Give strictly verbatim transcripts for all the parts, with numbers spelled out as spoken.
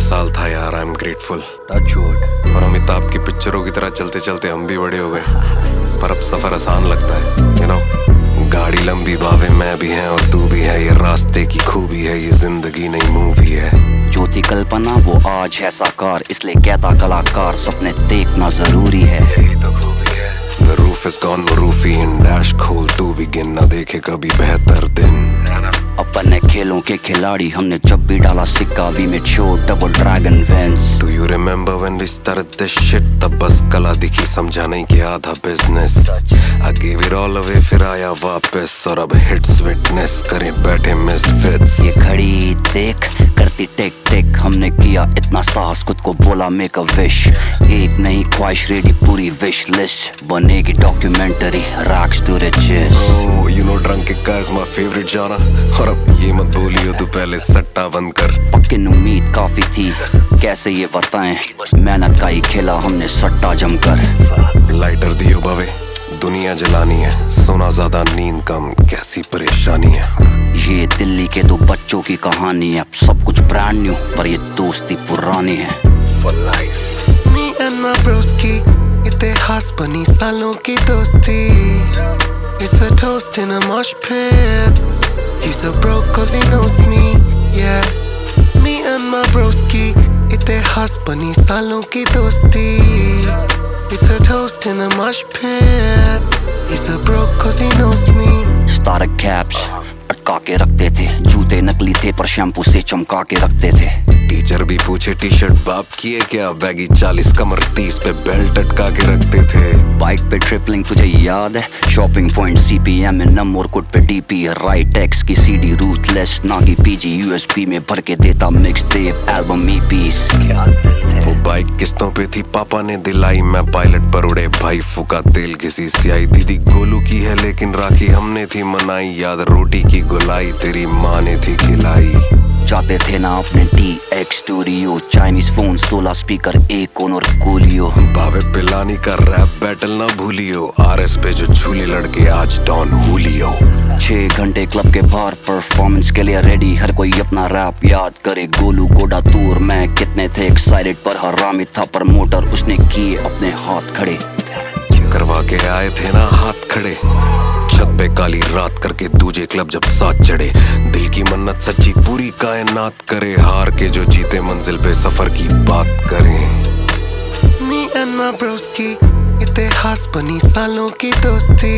साल था यार, I am grateful. Touch wood. और अमिताभ की पिक्चरों की तरह चलते चलते हम भी बड़े हो गए, पर अब सफर आसान लगता है, यू नो। गाड़ी लंबी, बावें मैं भी हैं और तू भी है, ये रास्ते की खूबी है, ये जिंदगी नहीं मूवी है। जो थी कल्पना वो आज है साकार, इसलिए कहता कलाकार सपने देखना जरूरी है। यही तो खूबी है। The roof is gone, वो रूफी इन डैश खोल तू भी गिन, ना देखे कभी बेहतर दिन। अपन है खेलों के खिलाड़ी, हमने जब भी डाला सिक्का we made sure double dragon wins. Do you remember when we started this shit? तब बस कला दिखी, समझा नहीं कि आधा business. I gave it all away, फिर आया वापस, और अब हिट्स विटनेस करें बैठे मिसफिट्स। ये घड़ी देख करती टिक टिक, हमने किया इतना साहस, खुद को बोला मेक अ विश। एक नहीं ख्वाहिश रेडी, पूरी विश लिस्ट बनेगी documentary rags to riches. Oh, you know drunk का is my favorite genre। और अब ये मत बोलियो तू, पहले सट्टा बंद कर। फकिंग उम्मीद काफी थी, कैसे ये बताएं, मेहनत का ही खेला हमने सट्टा जमकर। लाइटर दियो भावे, दुनिया जलानी है, सोना ज्यादा नींद कम, कैसी परेशानी है। ये दिल्ली के दो बच्चों की कहानी है, सब कुछ ब्रांड न्यू पर ये दोस्ती पुरानी है। For life। Me and my broski, इतिहास बनी सालों की दोस्ती। It's a toast in a mosh pit। He's so broke cause he knows me, yeah। Me and my broski, इतिहास बनी सालों की दोस्ती। It's a toast in a mosh pit। He's so broke cause he knows me। स्टारक caps अटका के रखते थे, जूते नकली थे पर शैम्पू से चमका के रखते थे। टीचर भी पूछे टी शर्ट बाप की है क्या, बैगी चालीस कमर तीस पे बेल्ट अटका के रखते थे। बाइक पे ट्रिपलिंग तुझे याद है, शॉपिंग पॉइंट सीपीएम में नम और कुट पे डीपी, राइट एक्स की सीडी रूथलेस नागी पीजी यूएसबी में भर के देता मिक्स टेप एल्बम ईपीस। वो बाइक किस्तों पे थी, पापा ने दिलाई, मैं पायलट पर उड़े भाई, फूका तेल किसी सियाई। दीदी गोलू की है लेकिन राखी हमने थी मनाई, याद रोटी की गुलाई तेरी माँ ने थी खिलाई। जाते थे ना अपने T X studio, Chinese phone सोलह स्पीकर एक और कोलियो। भावे पिलानी का रैप बैटल ना भूलियो, आरएस पे जो झूले लड़के आज डॉन हुलियो। छह घंटे क्लब के बाहर परफॉर्मेंस के लिए रेडी, हर कोई अपना रैप याद करे। गोलू गोडा टूर में कितने थे एक्साइटेड, पर हरामी था प्रमोटर, उसने किए अपने हाथ खड़े। करवा के आए थे ना हाथ खड़े, छत पे काली रात करके दूजे क्लब जब साथ चढ़े। दिल की मन्नत सच्ची पूरी कायनात करे, हार के जो जीते मंजिल पे सफर की बात करें। Me and my broski, इतिहास बनी सालों की दोस्ती।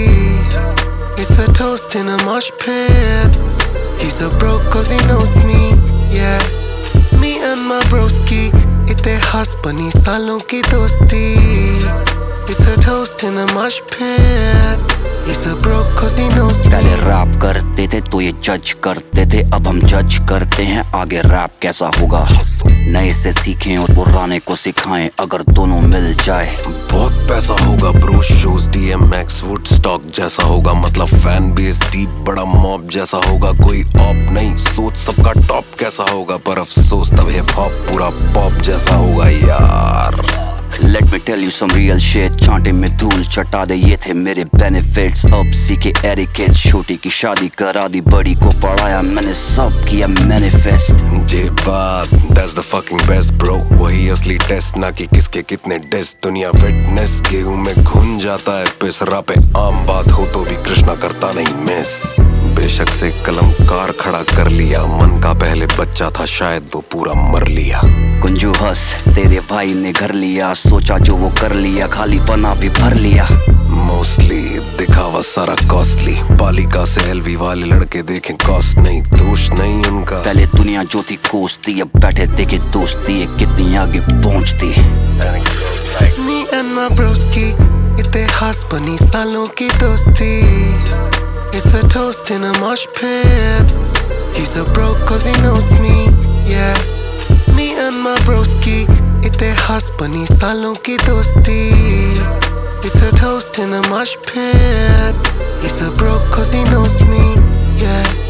It's a toast in a mosh pit। He's so broke cause he knows me, yeah। Me and my broski, इतिहास बनी सालों की दोस्ती। It's a toast in a mosh pit। He's so broke cause he knows me। पहले rap करते थे तो ये जज करते थे, अब हम जज करते हैं आगे रैप कैसा होगा। नए से सीखें और पुराने को सिखाएं, अगर दोनों मिल जाए बहुत पैसा होगा ब्रो। शोज डीएमएक्स वुडस्टॉक जैसा होगा, मतलब फैन बेस डीप बड़ा मॉब जैसा होगा। कोई ऑप नहीं सोच सबका टॉप कैसा होगा, पर अफसोस तब हिप हॉप पूरा पॉप जैसा होगा यार। Let me tell you some real shit, चांटे में धूल चटा दे ये थे मेरे benefits। अब सीखे एरिकेट्स, छोटी की शादी करा दी, बड़ी को पढ़ाया मैंने, सब किया मैनिफेस्ट। जे बात that's the fucking best bro, वही असली टेस्ट ना कि किसके कितने डेस्ट। दुनिया फिटनेस गेहूं में घुन जाता है पिस, रा पे आम बात हो तो भी कृष्णा करता नहीं मिस। बेशक से कलमकार खड़ा कर लिया, मन का पहले बच्चा था शायद वो पूरा मर लिया। कुंजू हंस तेरे भाई ने घर लिया, सोचा जो वो कर लिया, खाली पना भी भर लिया। मोस्टली दिखावा सारा कॉस्टली, पालिका से एलवी वाले लड़के देखें कॉस्ट नहीं, दोष नहीं उनका। पहले दुनिया जो थी कोसती, अब बैठे देखे दोस्ती है कितनी आगे पहुंचती। Me and my broski, इतिहास बनी सालों की दोस्ती। It's a toast in a mosh pit। He's so broke cause he knows me, yeah। Me and my broski, इतिहास बनी सालों की दोस्ती। It's a toast in a mosh pit। He's so broke cause he knows me, yeah।